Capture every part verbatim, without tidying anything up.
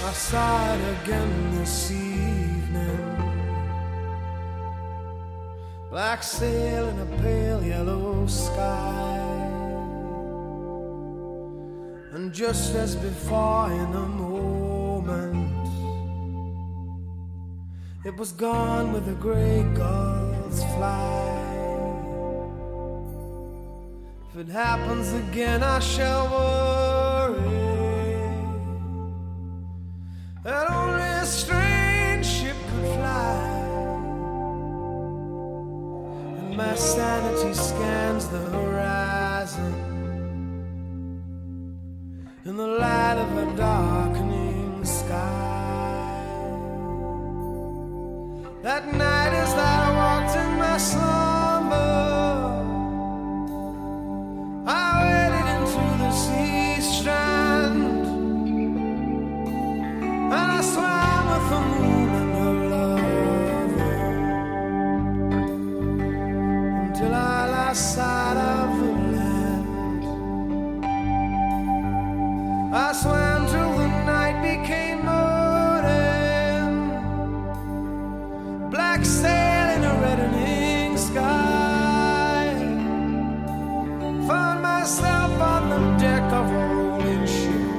I saw it again this evening. Black sail in a pale yellow sky. And just as before in a moment, it was gone with the grey gulls fly. If it happens again I shall worry that only a strange ship could fly. And my sanity scans the horizon in the light of a darkening sky. That night as I walked in my slumber, I waded into the sea strand, and I swam with the moon and her love until I lost sight of the land. I swam till the night became morning, black sail in a reddening sky. Found myself on the deck of a rolling ship,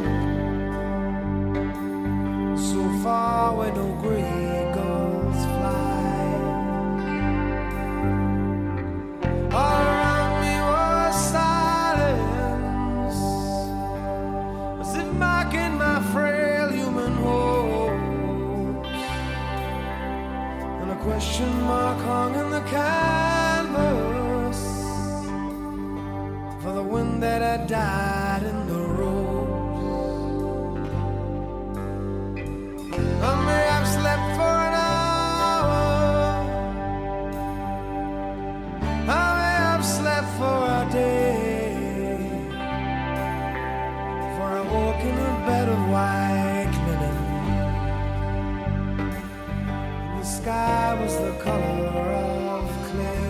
so far where no grey gulls fly. All around me was silence, as if mocking my frail human hopes, and a question mark hung in the canvas for the wind that had died in the road. I may have slept for an hour, I may have slept for a day, for I woke in a bed of white linen, and the sky was the color of clay.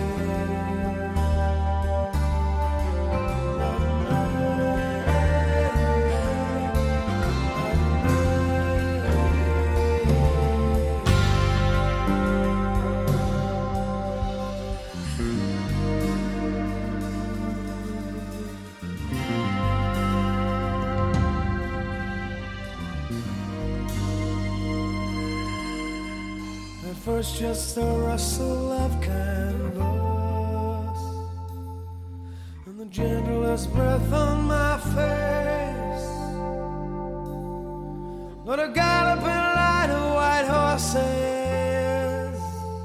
At first just the rustle of canvas and the gentlest breath on my face, but a galloping line of white horses,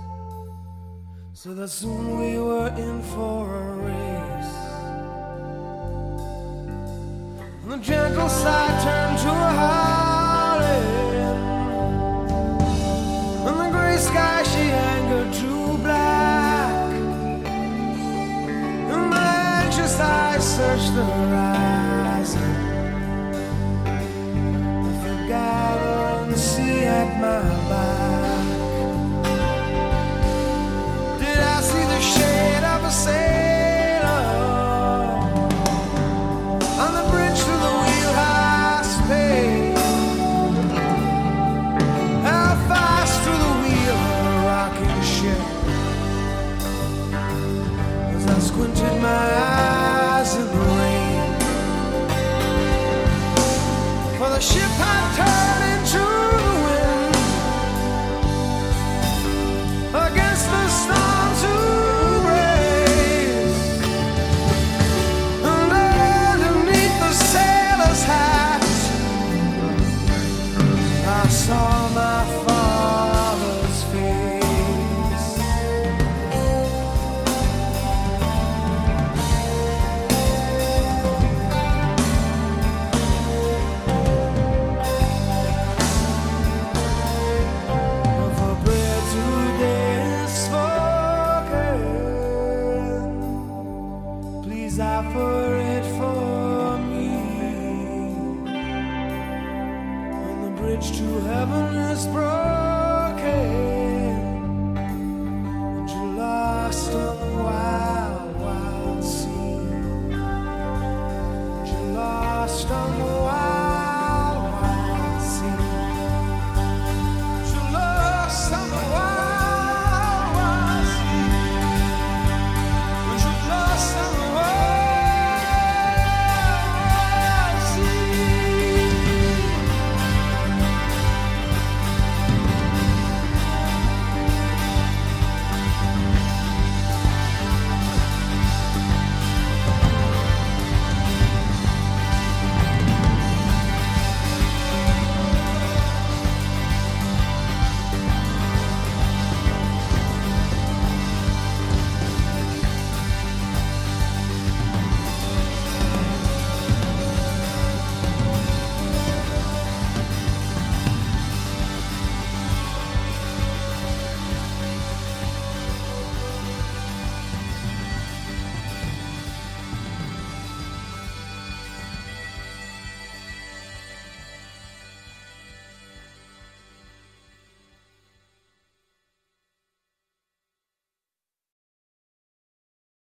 so that soon we were in for a race. And the gentle side turned to a howling, and the grey sky she angered to black, and my anxious eyes searched the horizon, with the gathering sea at my back. Did I see the shade of a sailor on the bridge to the wheelhouse pane? How fast to the wheel of a rocking ship, as I squinted my eyes in the rain, for the ship had turned into the wind against the storm to race. And underneath the sailor's hat I saw my father's face. For bread today is spoken, please offer it for me. And the bridge to heaven is broken,